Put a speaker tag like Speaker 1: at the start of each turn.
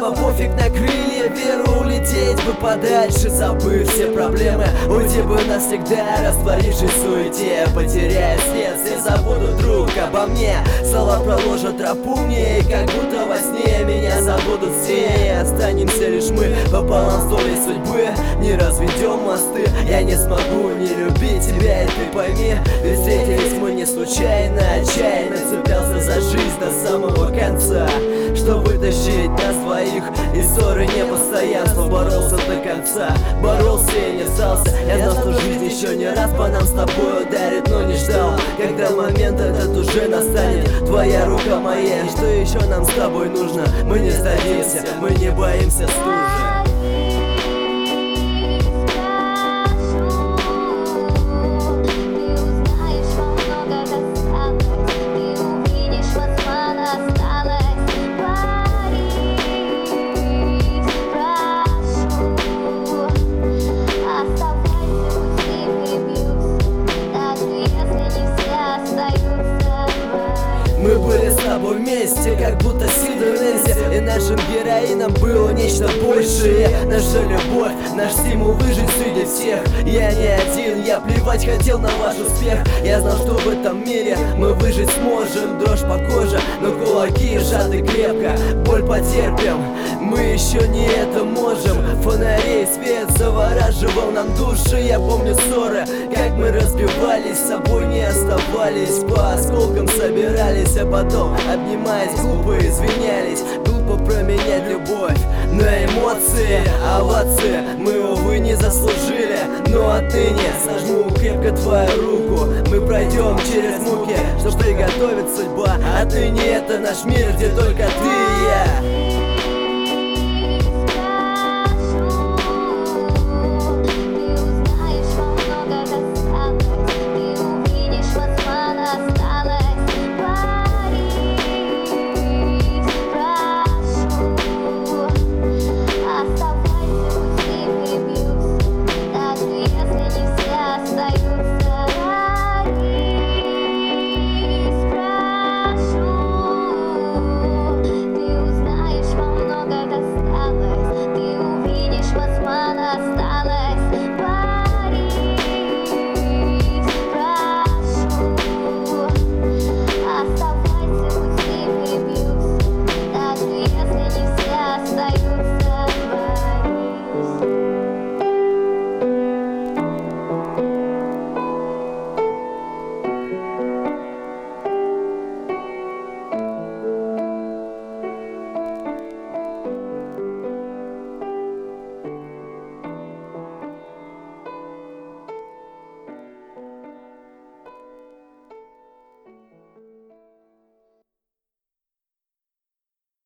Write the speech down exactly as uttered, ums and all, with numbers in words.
Speaker 1: небо, пофиг на крылья, веру улететь бы подальше, забыв все проблемы, уйти бы навсегда, растворившись в суете, потеряя след, все забудут друг обо мне, слова проложат тропу мне, и как будто во сне меня забудут все, и останемся лишь мы пополам с долей судьбы, не разведем мосты, я не смогу не любить тебя, и ты пойми, ведь встретились мы не случайно, отчаянно цеплялся за жизнь до самого конца, чтобы вытащить нас двоих из ссоры непостоянства, боролся до конца, боролся и не сдался, я знал, что жизнь еще не раз по нам с тобой ударит, но не ждал, когда момент этот уже настанет, твоя рука моя, что еще нам с тобой нужно, мы не сдадимся, мы не боимся стужи. Мы были с тобой вместе, как будто Сид и Нэнси, и нашим героинам было нечто большее. Наша любовь, наш стимул выжить среди всех. Я не один, я плевать хотел на ваш успех. Я знал, что в этом мире мы выжить сможем. Дрожь по коже, но кулаки сжаты крепко. Боль потерпим, мы еще не это можем. Фонарей свет завораживал нам души. Я помню ссоры, как мы разбивались, с собой не оставались, по осколкам собирались, а потом, обнимаясь, глупо извинялись. Глупо променять любовь на эмоции, овации мы, увы, не заслужили. Но отныне сожму крепко твою руку, мы пройдем через муки, что приготовит судьба. Отныне это наш мир, где только